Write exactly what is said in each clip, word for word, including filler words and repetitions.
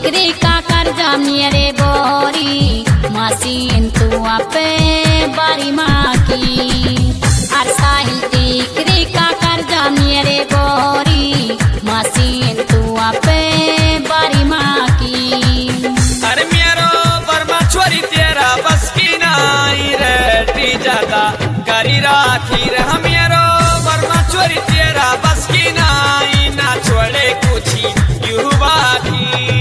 टिकरी का कर्जा मेरे बोरी मसीन तू पे बारी माँ की और साहिल टिकरी का कर्जा मेरे बोरी मसीन तू पे बारी माँ की। अरे मेरो बर्मा छोरी तेरा बस की नाई रे ज्यादा करी राखी रे मेरो बर्मा छोरी तेरा बस की नाई ना छोड़े कुछ युवा की।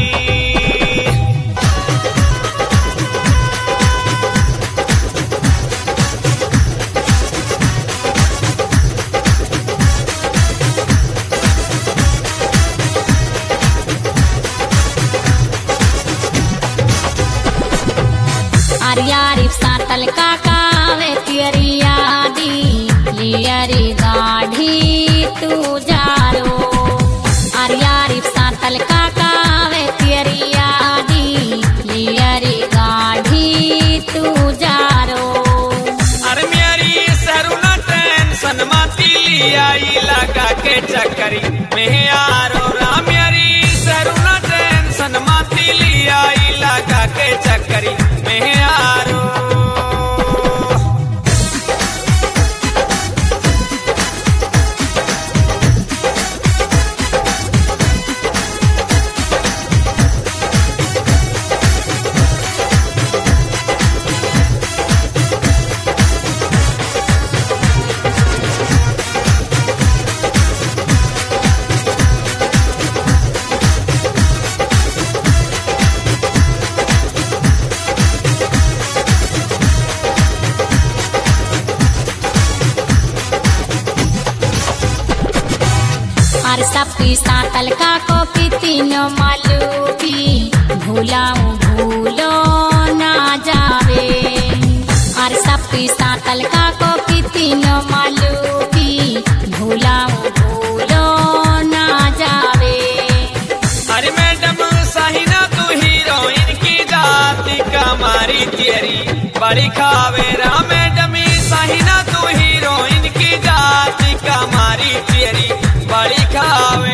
यारी सातल का कावे तियरिया दी लियरी गाढ़ी तू जारो और यारी सातल का कावे तियरिया दी लियरी गाढ़ी तू जारो। अरे मेरी सरुना टेंशन माती आई लगा के चक्करी में यारो रा मेरी सरुना टेंशन माती आई लगा के चक्करी में यारो। सपी सातल का को तीनों मालूबी भूलाऊं भूलो ना जावे और सपी सातल का को तीनों मालूबी भूलाऊं भूलो ना जावे। अरे मैडम साहिना तू हीरोइन की जाति का मारी तेरी बड़ी खावे रा मैडम साहिना तू हीरोइन की जाति का मारी तेरी बड़ी खावे।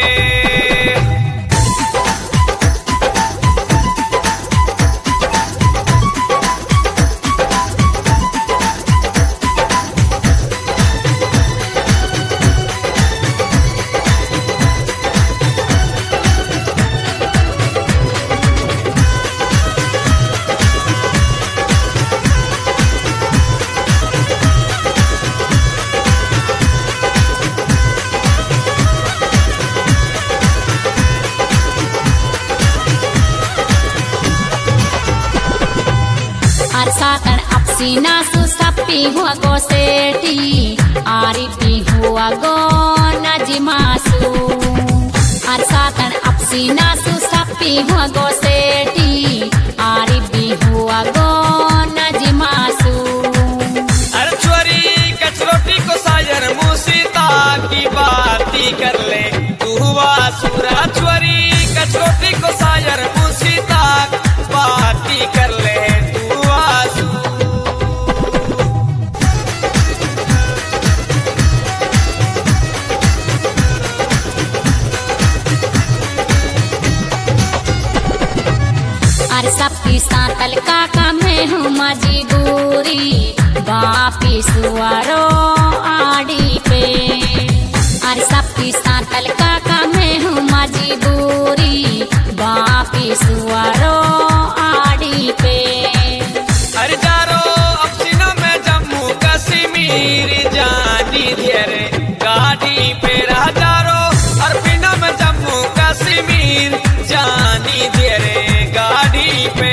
सातन अपसीना सुसपी हुआ गो सेठी आरी पी हुआ गो नजिमासु और सातन अपसीना सुसपी हुआ गो सेठी आरी पी हुआ गो नजिमासु। अरे छोरी कचरोटी को सायर मुसीता की बाती कर ले तू हुआ सुरा छोरी कचरोटी को सायर मुसीता बाती कर ले सपी सातल का काम है हूँ मजबूरी बापी सुअरो आड़ी पे और सपी सातल का काम है हूँ मजबूरी बापी सुअरो आड़ी पे। अरे जारो अपसीना में जम्मू कश्मीर जानी धीरे गाड़ी पे रह जारो अरबिना में जम्मू कश्मीर जानी धीरे गाड़ी पे।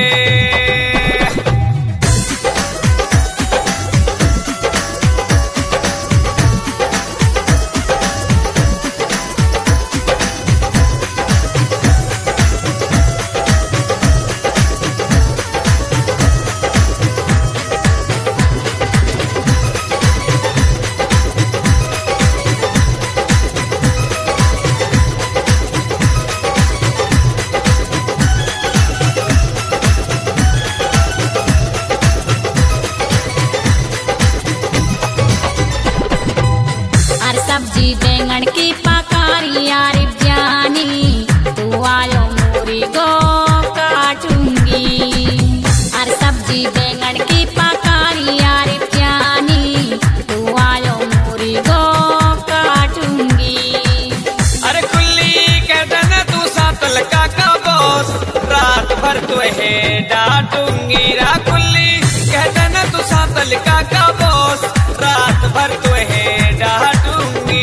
सब्जी बैंगन की पकारी यार जानी तू आयो मोरी गो सातल का का बॉस रात भर तो है डांटूंगी राकुल्ली कहते न तू सातल का का बॉस रात भर तो है डांटूंगी।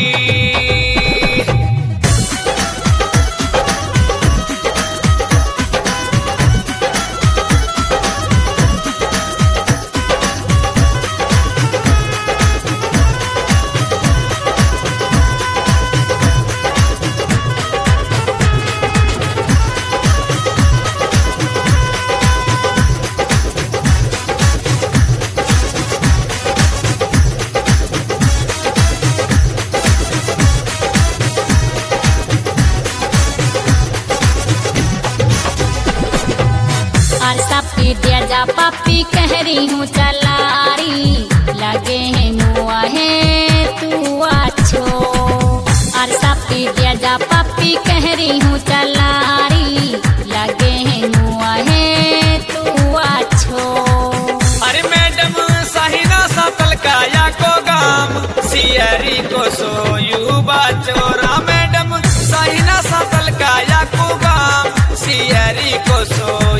दिया जा पापी कह रही हूँ चलारी लगे है मुआ है तू अच्छो और सापी दिया जा पापी कह रही हूँ चलारी लगे है मुआ है तू अच्छो। अरे मैडम साहिना सातल का या को गाम सियरी को सोयू बाचोरा मैडम साहिना सातल का या को गाम सियरी को सो